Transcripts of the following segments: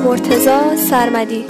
مرتضی سرمدی.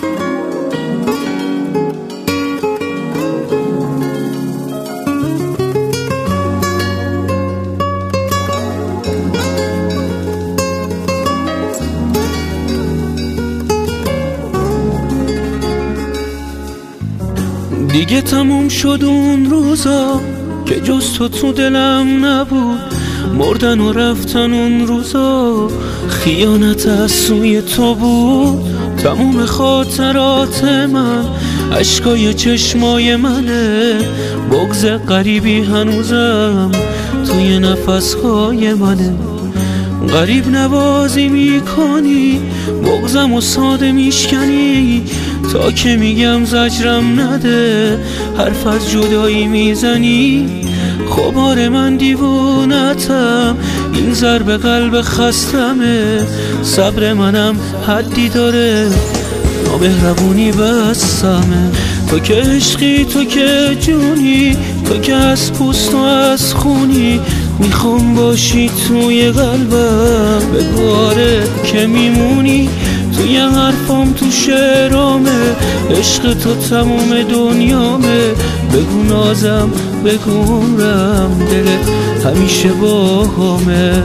دیگه تموم شد اون روزا که جز تو دلم نبود، مردن و رفتن اون روزا خیانت از سوی تو بود. تموم خاطرات من اشکای چشمای منه، بغض غریبی هنوزم توی نفسهای منه. غریب نوازی میکنی، بغضم و ساده میشکنی، تا که میگم زجرم نده حرف از جدایی میزنی. خبار من دیوونتم، این ضرب قلب خستمه، صبر منم حدی داره، نامهربونی بسمه. تو که عشقی، تو که جونی، تو که از پوست و از خونی، میخوام باشی توی قلبم، بگو آره که میمونی. توی حرفام تو شعرامه، عشق تو تموم دنیامه، بگو نازم بگو عمرم، دلت همیشه با همه.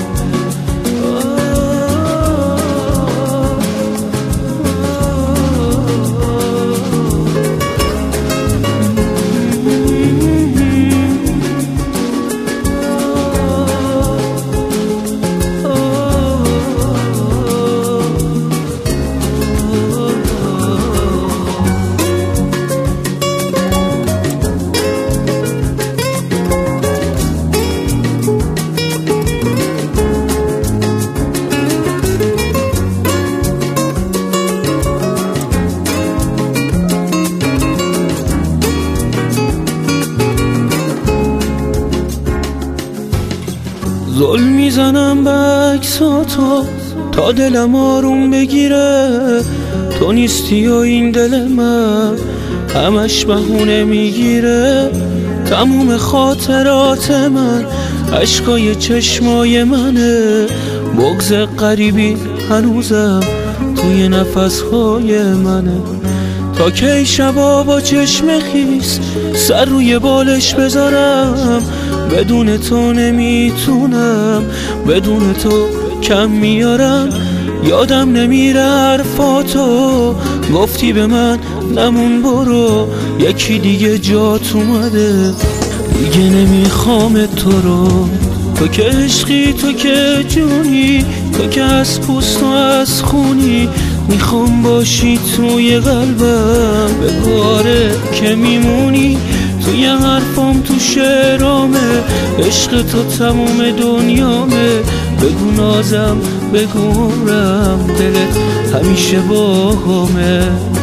ظلم میزنم به عکساتو تا دلم آروم بگیره، تو نیستی و این دل من همش بهونه میگیره. تموم خاطرات من اشکای چشمای منه، بغض غریبی هنوزم توی نفسهای منه. تا کی شبا با چشم خیس سر روی بالش بذارم، بدون تو نمیتونم، بدون تو کم میارم. یادم نمیره حرفاتو، گفتی به من نمون برو، یکی دیگه جات اومده، دیگه نمیخوام تو رو. تو که عشقی، تو که جونی، تو که از پوست و از خونی، میخوام باشی توی قلبم، بگو آره که میمونی. توی حرفام تو شعرامه، عشق تو تموم دنیامه، بگو نازم بگو عمرم، دلت همیشه با همه.